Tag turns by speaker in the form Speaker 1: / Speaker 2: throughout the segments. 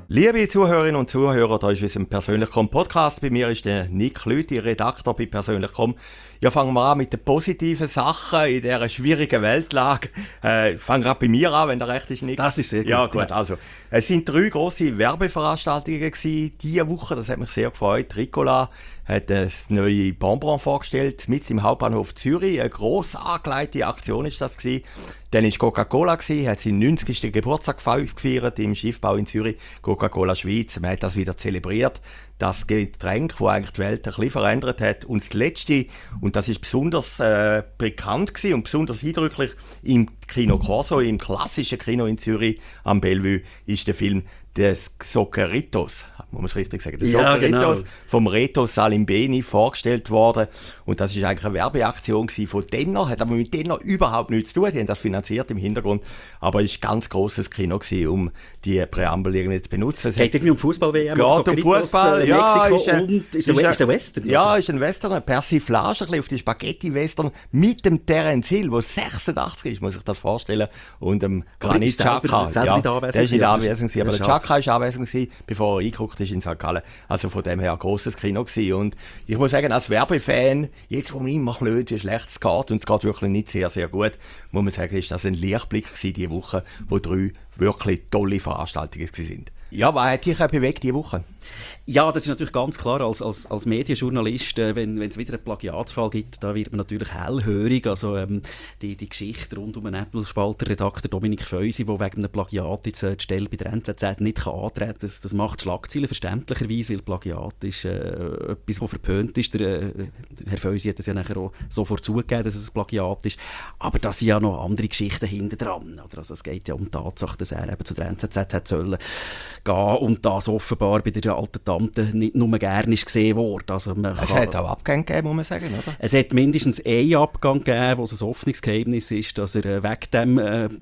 Speaker 1: Liebe Zuhörerinnen und Zuhörer, da ist unser Persönlich.com Podcast. Bei mir ist der Nick Lüthi, Redakteur bei Persönlich.com. Ja, fangen wir an mit den positiven Sachen in dieser schwierigen Weltlage. Fangen gerade bei mir an, wenn der recht ist, Nick.
Speaker 2: Das ist sehr gut.
Speaker 1: Ja, gut. Also, es sind 3 grosse Werbeveranstaltungen gewesen diese Woche. Das hat mich sehr gefreut. Ricola hat das neue Bonbon vorgestellt, mitten im Hauptbahnhof Zürich. Eine gross angelegte Aktion ist das gewesen. Dann war Coca-Cola, hat seinen 90. Geburtstag gefeiert im Schiffbau in Zürich. Coca-Cola Schweiz, man hat das wieder zelebriert. Das Getränk, das eigentlich die Welt ein bisschen verändert hat. Und das Letzte, und das ist besonders bekannt gewesen und besonders eindrücklich, im Kino Corso, im klassischen Kino in Zürich am Bellevue, ist der Film des Socceritos, muss man es richtig sagen, des Socceritos, genau, vom Reto Salimbeni vorgestellt worden. Und das ist eigentlich eine Werbeaktion von Denner, hat aber mit Denner überhaupt nichts zu tun, die haben das finanziert im Hintergrund, aber es war ein ganz grosses Kino gewesen, um die Präambel irgendwie zu benutzen. Es
Speaker 2: geht irgendwie um Fußball-WM?
Speaker 1: Geht um Fußball, ja.
Speaker 2: Ist ein Western?
Speaker 1: Ja, ist ein Western, eine Persiflage ein bisschen auf die Spaghetti-Western mit dem Terence Hill, der 86 ist, muss ich das vorstellen, und dem Granit Xhaka. Ja, der ist nicht anwesend, aber der Xhaka war anwesend, bevor er eingeguckt ist in St. Gallen. Also von dem her ein grosses Kino gewesen. Und ich muss sagen, als Werbefan, jetzt wo man immer blöd, wie schlecht es geht, und es geht wirklich nicht sehr, sehr gut, muss man sagen, ist das ein Lichtblick gewesen diese Woche, wo 3 wirklich tolle Veranstaltungen sind. Ja, was hat dich bewegt diese Woche?
Speaker 2: Ja, das ist natürlich ganz klar, als Medienjournalist, wenn es wieder einen Plagiatsfall gibt, da wird man natürlich hellhörig. Also die Geschichte rund um den Apple-Spalter-Redakteur Dominik Feusi, der wegen einem Plagiat jetzt die Stelle bei der NZZ nicht antreten kann, das macht Schlagzeilen verständlicherweise, weil Plagiat ist etwas, was verpönt ist. Der Herr Feusi hat es ja nachher auch sofort zugegeben, dass es ein Plagiat ist. Aber da sind ja noch andere Geschichten hinten dran. Also es geht ja um die Tatsache, dass er eben zu der NZZ hätte sollen gehen und das offenbar bei der alten Tante nicht nur gerne ist gesehen worden. Also
Speaker 1: es hat auch Abgänge gegeben, muss man sagen, oder?
Speaker 2: Es hat mindestens einen Abgang gegeben, wo es ein offenes Geheimnis ist, dass er wegen dem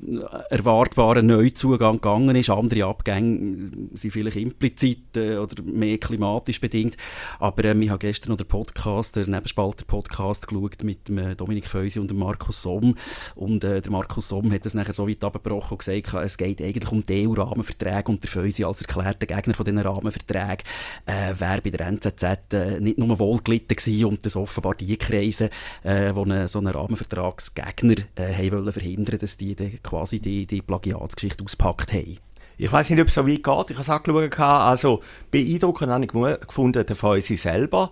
Speaker 2: erwartbaren Neuzugang gegangen ist. Andere Abgänge sind vielleicht implizit oder mehr klimatisch bedingt. Aber ich habe gestern noch den Nebenspalter-Podcast geschaut mit dem Dominik Feusi und dem Markus Somm. Und der Markus Somm hat es nachher so weit abgebrochen und gesagt, es geht eigentlich um die EU-Rahmenverträge und der Feusi als erklärter Gegner von diesen Rahmenverträgen wäre bei der NZZ nicht nur wohlgelitten gewesen und das offenbar die Kreise, die so einen Rahmenvertragsgegner wollen verhindern, dass die quasi die Plagiatsgeschichte auspackt haben.
Speaker 1: Ich weiss nicht, ob es so weit geht. Ich habe es angeschaut. Also beeindruckend habe ich gefunden, der Feusi selber.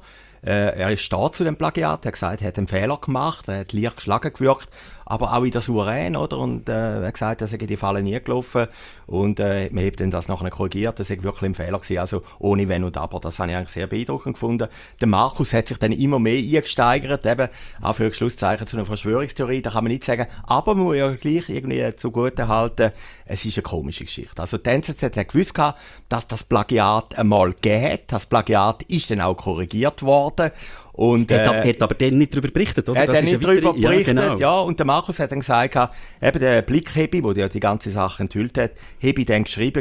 Speaker 1: Er steht zu dem Plagiat, er hat gesagt, er hat einen Fehler gemacht, er hat leicht geschlagen gewirkt, aber auch wieder souverän, oder? Und er hat gesagt, er sei die Falle nie gelaufen und man hat dann das nachher korrigiert, das sei wirklich ein Fehler gewesen, also ohne Wenn und Aber. Das habe ich eigentlich sehr beeindruckend gefunden. Der Markus hat sich dann immer mehr eingesteigert, eben auch für Schlusszeichen zu einer Verschwörungstheorie, da kann man nicht sagen, aber man muss ja gleich irgendwie zugute halten, es ist eine komische Geschichte. Also die NZZ hat gewusst, dass das Plagiat einmal gegeben hat, das Plagiat ist dann auch korrigiert worden. Und,
Speaker 2: hat aber dann nicht darüber berichtet, oder?
Speaker 1: Er hat nicht darüber berichtet,
Speaker 2: ja, genau.
Speaker 1: Ja. Und der Markus hat dann gesagt, eben der Blick-Hebi, der ja die ganze Sache enthüllt hat, habe dann geschrieben,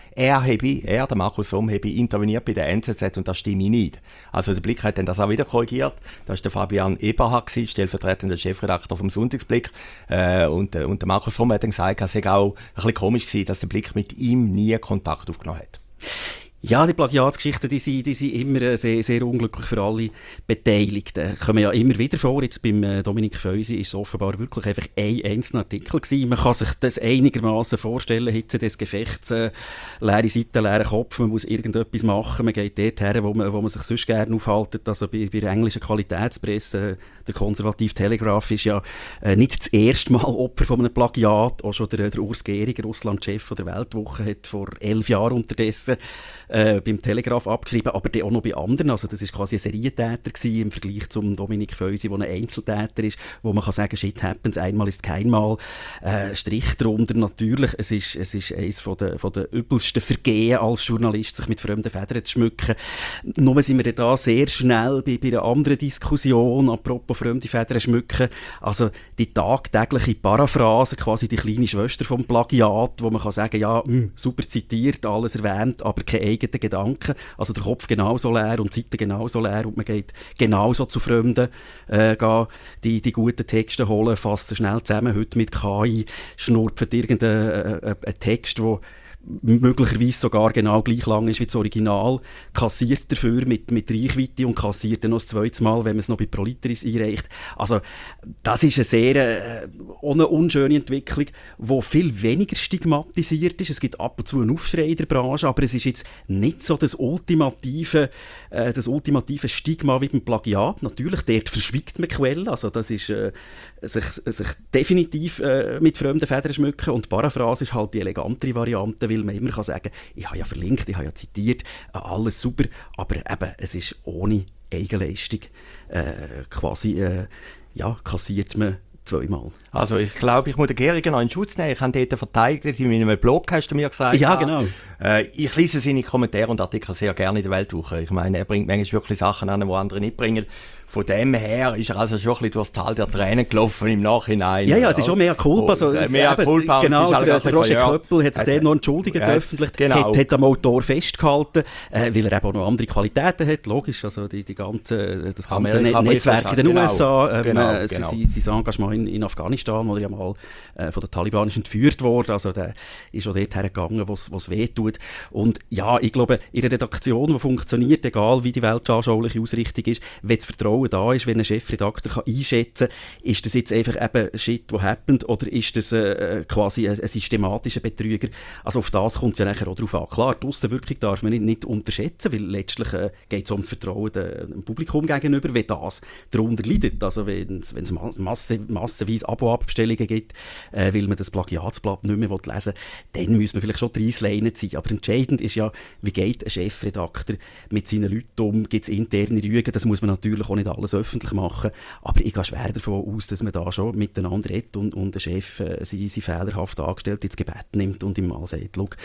Speaker 1: der Markus Somm, habe interveniert bei der NZZ und das stimme nicht. Also der Blick hat dann das auch wieder korrigiert. Das war der Fabian Eberhard, stellvertretender Chefredakteur vom Sonntagsblick. Und der Markus Somm hat dann gesagt, es sei auch ein bisschen komisch gewesen, dass der Blick mit ihm nie Kontakt aufgenommen hat.
Speaker 2: Ja, die Plagiatsgeschichten, die sind immer sehr, sehr unglücklich für alle Beteiligten. Kommen ja immer wieder vor. Jetzt beim Dominik Feusi ist es offenbar wirklich einfach ein einzelner Artikel gewesen. Man kann sich das einigermaßen vorstellen, Hitze des Gefechts, leere Seiten, leeren Kopf, man muss irgendetwas machen, man geht dort her, wo man sich sonst gerne aufhält. Also bei der englischen Qualitätspresse, der konservative Telegraph ist ja nicht das erste Mal Opfer von einem Plagiat. Auch schon der Urs Gehriger, Russland-Chef der Weltwoche, hat vor 11 Jahren unterdessen beim Telegraph abgeschrieben, aber auch noch bei anderen. Also das war quasi ein Serientäter im Vergleich zum Dominik Feusi, der ein Einzeltäter ist, wo man kann sagen, shit happens, einmal ist keinmal. Strich darunter natürlich, es ist eines von der übelsten Vergehen als Journalist, sich mit fremden Federn zu schmücken. Nur sind wir da sehr schnell bei einer anderen Diskussion, apropos fremde Federn schmücken. Also die tagtägliche Paraphrase, quasi die kleine Schwester vom Plagiat, wo man kann sagen, ja, super zitiert, alles erwähnt, aber keine eigenen Gedanken. Also der Kopf genauso leer und die Seite genauso leer und man geht genauso zu Fremden, die guten Texte holen, fasst sie schnell zusammen, heute mit KI, schnurpft irgendein Text, wo möglicherweise sogar genau gleich lang ist wie das Original, kassiert dafür mit Reichweite und kassiert dann noch das zweite Mal, wenn man es noch bei ProLiteris einreicht. Also das ist eine sehr eine unschöne Entwicklung, die viel weniger stigmatisiert ist. Es gibt ab und zu einen Aufschrei in der Branche, aber es ist jetzt nicht so das ultimative Stigma wie beim Plagiat. Natürlich, dort verschweigt man Quellen, also das ist sich definitiv mit fremden Federn schmücken, und die Paraphrase ist halt die elegantere Variante, weil man immer kann sagen, ich habe ja verlinkt, ich habe ja zitiert, alles super, aber eben, es ist ohne Eigenleistung kassiert man zweimal.
Speaker 1: Also ich glaube, ich muss den Gehrigen noch in Schutz nehmen. Ich habe dort verteidigt, in meinem Blog hast du mir gesagt.
Speaker 2: Ja, genau.
Speaker 1: Ich lese seine Kommentare und Artikel sehr gerne in der Weltwoche. Ich meine, er bringt manchmal wirklich Sachen an, die andere nicht bringen. Von dem her ist er also schon ein bisschen durchs Tal der Tränen gelaufen im Nachhinein.
Speaker 2: Ja, es ist schon mehr Culpa. Also,
Speaker 1: mehr Culpa.
Speaker 2: Genau, der Roger Köppel hat sich dort noch entschuldigt öffentlich,
Speaker 1: genau.
Speaker 2: hat am Autor festgehalten, weil er eben auch noch andere Qualitäten hat, logisch, also das ganze Netzwerk in den USA, sein Engagement in Afghanistan, wo er ja mal von den Taliban ist entführt wurde, also der ist auch dort hergegangen, wo es weh tut. Und ja, ich glaube, in einer Redaktion, die funktioniert, egal wie die weltanschauliche Ausrichtung ist, wenn das Vertrauen da ist, wenn ein Chefredakteur einschätzen kann, ist das jetzt einfach eben Shit, what happened, oder ist das quasi ein systematischer Betrüger? Also auf das kommt es ja nachher auch drauf an. Klar, die Aussenwirkung darf man nicht unterschätzen, weil letztlich geht es um das Vertrauen dem Publikum gegenüber, wenn das darunter leidet. Also wenn es massenweise Abo-Abbestellungen gibt, weil man das Plagiatsblatt nicht mehr lesen will, dann muss man vielleicht schon die Reissleine ziehen. Aber entscheidend ist ja, wie geht ein Chefredakteur mit seinen Leuten um, gibt es interne Rügen, das muss man natürlich auch nicht alles öffentlich machen, aber ich gehe schwer davon aus, dass man da schon miteinander redet und der Chef seine fehlerhaft Angestellte ins Gebet nimmt und ihm mal sagt, schau,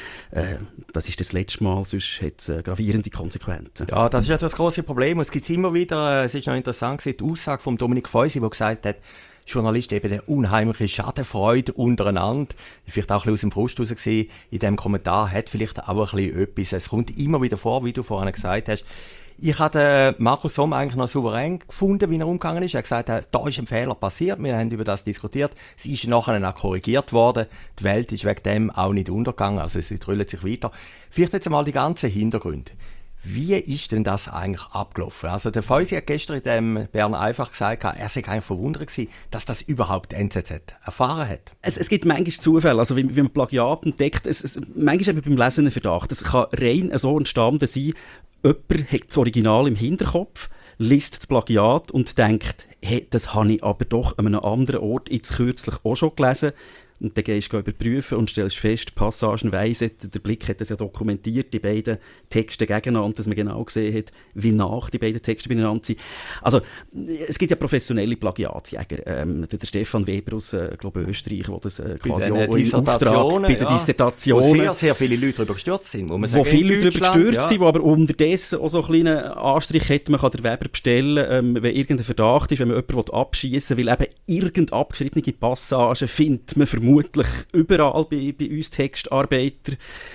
Speaker 2: das ist das letzte Mal, sonst hat es gravierende Konsequenzen.
Speaker 1: Ja, das ist ja das grosse Problem. Es gibt immer wieder, es ist noch interessant gewesen, die Aussage von Dominik Feusi, der gesagt hat, Journalisten eben eine unheimliche Schadenfreude untereinander. Vielleicht auch ein bisschen aus dem Frust raus gesehen. In diesem Kommentar hat vielleicht auch ein bisschen etwas. Es kommt immer wieder vor, wie du vorhin gesagt hast. Ich habe Markus Somm eigentlich noch souverän gefunden, wie er umgegangen ist. Er hat gesagt, da ist ein Fehler passiert. Wir haben über das diskutiert. Es ist nachher auch korrigiert worden. Die Welt ist wegen dem auch nicht untergegangen. Also sie drüllt sich weiter. Vielleicht jetzt einmal die ganzen Hintergründe. Wie ist denn das eigentlich abgelaufen? Also der Feusi hat gestern in dem Bern einfach gesagt, er sei eigentlich verwundert gewesen, dass das überhaupt die NZZ erfahren hat.
Speaker 2: Es gibt manchmal Zufälle, also wie man Plagiat entdeckt, manchmal eben beim Lesen einen Verdacht. Es kann rein so entstanden sein, jemand hat das Original im Hinterkopf, liest das Plagiat und denkt, hey, das habe ich aber doch an einem anderen Ort jetzt kürzlich auch schon gelesen. Und dann gehst du überprüfen und stellst fest, passagenweise, der Blick hat das ja dokumentiert, die beiden Texte gegeneinander, dass man genau gesehen hat, wie nach die beiden Texte beieinander sind. Also, es gibt ja professionelle Plagiatsjäger. Der Stefan Weber aus, glaube Österreich, der das quasi auch im Auftrag bei den Dissertationen,
Speaker 1: wo sehr, sehr viele Leute darüber gestürzt sind.
Speaker 2: Wo viele Leute darüber gestürzt sind, wo aber unterdessen auch so einen kleinen Anstrich hat, man kann den Weber bestellen, wenn irgendein Verdacht ist, wenn man jemanden abschießen will, weil eben irgendeine abgeschriebene Passage findet man vermutlich überall bei uns Textarbeiter.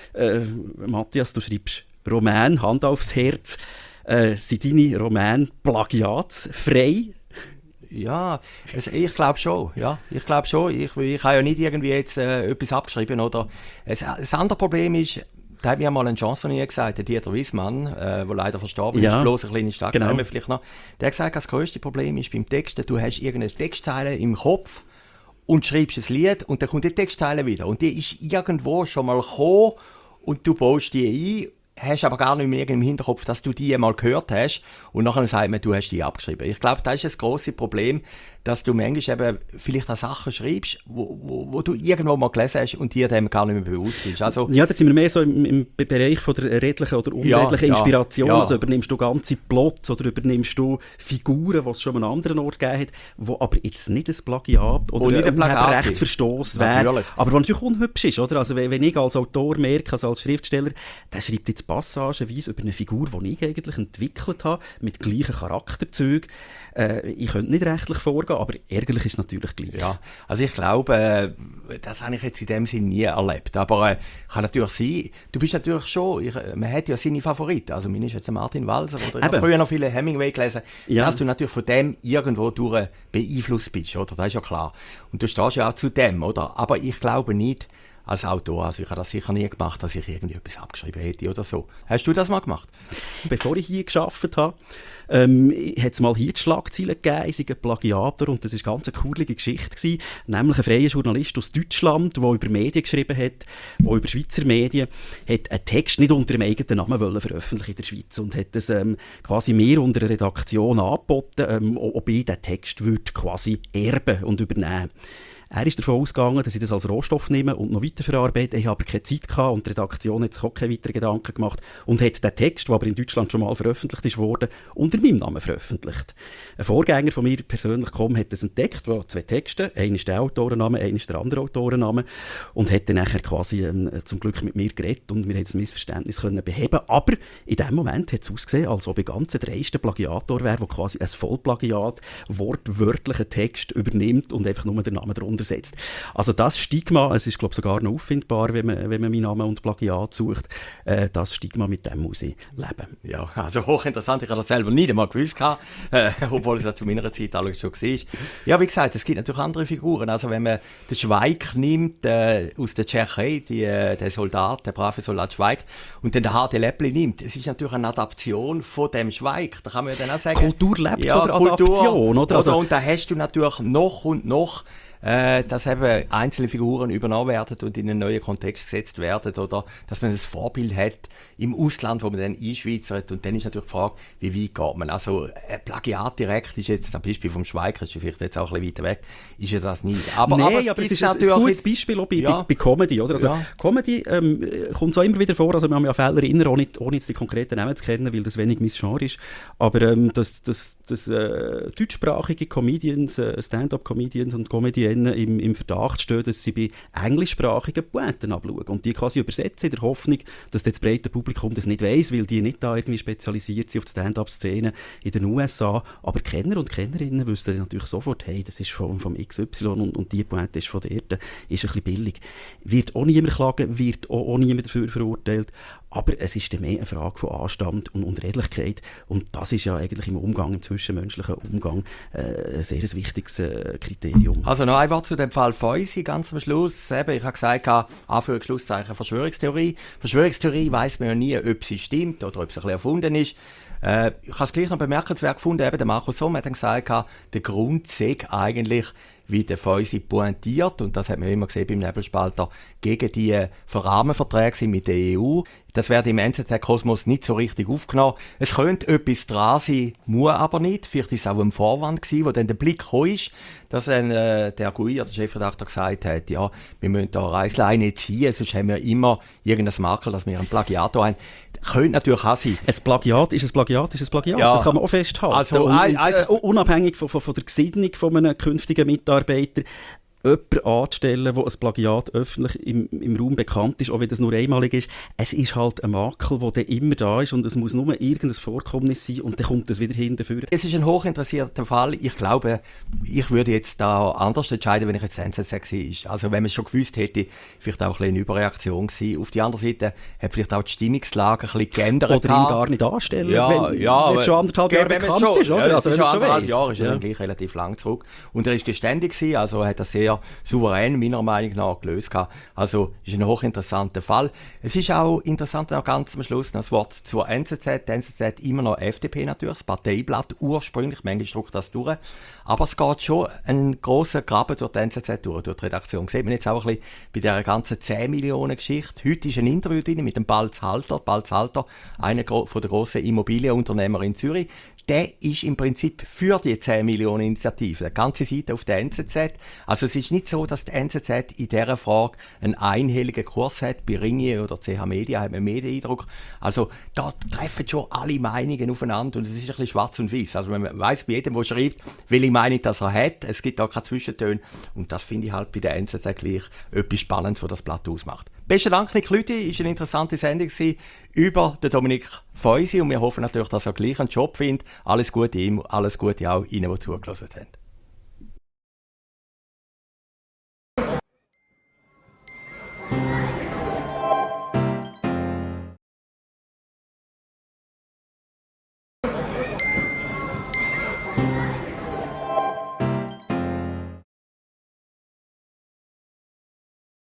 Speaker 2: Matthias, du schreibst Roman, Hand aufs Herz. Sind deine Romane plagiatsfrei?
Speaker 1: Ja, ich glaube schon. Ja, ich glaube schon. Ich habe ja nicht irgendwie jetzt etwas abgeschrieben. Oder das andere Problem ist, da hat mir mal ein Chansonnier gesagt, der Dieter Wiesmann, der leider verstorben ist, bloß eine kleine Stadt, genau. Vielleicht noch. Der hat gesagt, das grösste Problem ist beim Texten, du hast irgendeine Textzeile im Kopf und schreibst ein Lied und dann kommt die Textzeile wieder. Und die ist irgendwo schon mal gekommen und du baust die ein, hast aber gar nicht mehr im Hinterkopf, dass du die mal gehört hast und nachher sagt man, du hast die abgeschrieben. Ich glaube, das ist das grosse Problem, dass du manchmal eben vielleicht auch Sachen schreibst, wo du irgendwo mal gelesen hast und dir dem gar nicht mehr bewusst bist. Also,
Speaker 2: ja, da sind wir mehr so im Bereich von der redlichen oder unredlichen Inspiration. Ja. Also übernimmst du ganze Plots oder übernimmst du Figuren, die es schon an einem anderen Ort gegeben hat, wo aber jetzt nicht ein Plagiat oder ein Rechtsverstoß wäre, aber was natürlich unhübsch ist. Oder? Also wenn ich als Autor merke, also als Schriftsteller, der schreibt jetzt passagenweise über eine Figur, die ich eigentlich entwickelt habe, mit gleichen Charakterzügen. Ich könnte nicht rechtlich vorgehen, aber ärgerlich ist es natürlich gleich.
Speaker 1: Ja, also ich glaube, das habe ich jetzt in dem Sinne nie erlebt. Aber kann natürlich sein, du bist natürlich schon, man hat ja seine Favoriten. Also meine ist jetzt Martin Walser oder ich habe früher noch viele Hemingway gelesen, dass du natürlich von dem irgendwo durch beeinflusst bist, oder? Das ist ja klar. Und du stehst ja auch zu dem, oder? Aber ich glaube nicht, als Autor. Also ich habe das sicher nie gemacht, dass ich irgendwie etwas abgeschrieben hätte oder so. Hast du das mal gemacht?
Speaker 2: Bevor ich hier gearbeitet habe, hat es mal hier die Schlagzeile gegeben, ich sei ein Plagiator, und das war eine ganz coole Geschichte gewesen, nämlich ein freier Journalist aus Deutschland, der über Medien geschrieben hat, der über Schweizer Medien, hat einen Text nicht unter dem eigenen Namen veröffentlichen in der Schweiz und hat das quasi mir unter einer Redaktion angeboten, ob ich den Text würde quasi erben und übernehmen. Er ist davon ausgegangen, dass ich das als Rohstoff nehme und noch weiterverarbeite. Ich habe aber keine Zeit gehabt und die Redaktion hat sich auch keine weiteren Gedanken gemacht und hat den Text, der aber in Deutschland schon mal veröffentlicht wurde, unter meinem Namen veröffentlicht. Ein Vorgänger von mir persönlich hat das entdeckt, wo 2 Texte, einer ist der Autorenname, einer ist der andere Autorenname, und hat dann nachher quasi zum Glück mit mir geredet und wir haben das Missverständnis können beheben. Aber in dem Moment hat es ausgesehen, als ob ich ganz der dreiste Plagiator wäre, der quasi ein Vollplagiat wortwörtlichen Text übernimmt und einfach nur den Namen darunter setzt. Also das Stigma, es ist glaube ich sogar noch auffindbar, wenn man meinen Namen und Plagiat sucht, das Stigma, mit dem muss ich leben.
Speaker 1: Ja, also hochinteressant, ich habe das selber nicht einmal gewusst, obwohl es ja zu meiner Zeit alles schon war. Ja, wie gesagt, es gibt natürlich andere Figuren, also wenn man den Schweig nimmt, aus der Tschechei, den Soldat, der brave Soldat Schweig, und dann den Hardy Läppli nimmt, es ist natürlich eine Adaption von dem Schweig, da kann man ja dann auch sagen...
Speaker 2: Kultur lebt von der Adaption, oder?
Speaker 1: Also, und da hast du natürlich noch und noch dass eben einzelne Figuren übernommen werden und in einen neuen Kontext gesetzt werden oder dass man ein Vorbild hat im Ausland, wo man dann einschweizert. Und dann ist natürlich die Frage, wie weit geht man? Also Plagiat direkt ist jetzt, am Beispiel vom Schweiger, ist vielleicht jetzt auch ein bisschen weiter weg, ist ja das nicht.
Speaker 2: Aber es ist ein gutes Beispiel auch bei Comedy, oder? Also Comedy kommt so immer wieder vor, also wir haben ja Fälle erinnern, ohne jetzt die konkreten Namen zu kennen, weil das wenig mein Genre ist, aber dass deutschsprachige Comedians, Stand-up-Comedians und Comedians im Verdacht stehen, dass sie bei englischsprachigen Poeten abschauen und die quasi übersetzen in der Hoffnung, dass das breite Publikum das nicht weiss, weil die nicht da irgendwie spezialisiert sind auf die Stand-up-Szene in den USA. Aber Kenner und Kennerinnen wüssten natürlich sofort, hey, das ist vom XY und die Pointe ist von der Erde, ist ein bisschen billig. Wird auch niemand klagen, wird auch niemand dafür verurteilt. Aber es ist dann mehr eine Frage von Anstand und Redlichkeit. Und das ist ja eigentlich im Umgang, im zwischenmenschlichen Umgang, ein sehr wichtiges Kriterium.
Speaker 1: Also noch ein Wort zu dem Fall Feusi, ganz am Schluss. Eben, ich habe gesagt, Anführungs- Schlusszeichen Verschwörungstheorie. Verschwörungstheorie weiss man ja nie, ob sie stimmt oder ob sie ein bisschen erfunden ist. Ich habe es gleich noch bemerkenswert gefunden, eben der Markus Somm hat dann gesagt, der Grund sei eigentlich, wie der Feusi pointiert, und das hat man immer gesehen beim Nebelspalter, gegen die Rahmenverträge mit der EU. Das wird im NZZ-Kosmos nicht so richtig aufgenommen. Es könnte etwas dran sein, muss aber nicht. Vielleicht war es auch ein Vorwand gewesen, wo dann der Blick gekommen ist, dass der Guier, der Chefredakteur, gesagt hat, ja, wir müssen da eine Reissleine ziehen, sonst haben wir immer irgendein Makel, dass wir einen Plagiator haben. Könnte natürlich auch sein.
Speaker 2: Ein Plagiat ist ein Plagiat ist ein Plagiat. Ja. Das kann man auch festhalten.
Speaker 1: Also,
Speaker 2: unabhängig von der Gesinnung von einem künftigen Mitarbeiter, jemanden anzustellen, der ein Plagiat öffentlich im Raum bekannt ist, auch wenn das nur einmalig ist. Es ist halt ein Makel, der dann immer da ist und es muss nur irgendein Vorkommnis sein und dann kommt es wieder hinterher.
Speaker 1: Es ist ein hochinteressierter Fall. Ich glaube, ich würde jetzt da anders entscheiden, wenn ich jetzt NZZ war. Also wenn man es schon gewusst hätte, vielleicht auch eine Überreaktion gewesen. Auf der anderen Seite hat vielleicht auch die Stimmungslage ein bisschen geändert.
Speaker 2: Oder ihn gar nicht anstellen, wenn es schon 1,5 Jahre bekannt ist. Oder?
Speaker 1: Ja, also, schon 1,5 Jahre ist dann gleich relativ lang zurück. Und er ist geständig gewesen, also hat er sehr souverän, meiner Meinung nach, gelöst gehabt. Also, ist ein hochinteressanter Fall. Es ist auch interessant, noch ganz am Schluss noch das Wort zur NZZ. Die NZZ immer noch FDP natürlich, das Parteiblatt ursprünglich, manchmal drückt das durch. Aber es geht schon einen grossen Graben durch die NZZ durch die Redaktion. Sieht man jetzt auch ein bisschen bei dieser ganzen 10 Millionen Geschichte. Heute ist ein Interview drin mit dem Balz Halter. Balz Halter, einer von der grossen Immobilienunternehmer in Zürich. Der ist im Prinzip für die 10 Millionen Initiative. Die ganze Seite auf der NZZ. Also es ist nicht so, dass die NZZ in dieser Frage einen einhelligen Kurs hat. Bei Ringier oder CH Media hat man mehr den Eindruck. Also da treffen schon alle Meinungen aufeinander und es ist ein bisschen schwarz und weiß. Also man weiss bei jedem, der schreibt, welche Meinung das er hat. Es gibt auch keine Zwischentöne. Und das finde ich halt bei der NZZ gleich etwas Spannendes, was das Blatt ausmacht. Besten Dank, Nick Lüthi. Es war eine interessante Sendung über den Dominik Feusi und wir hoffen natürlich, dass er gleich einen Job findet. Alles Gute ihm, alles Gute auch Ihnen, die zugelassen haben.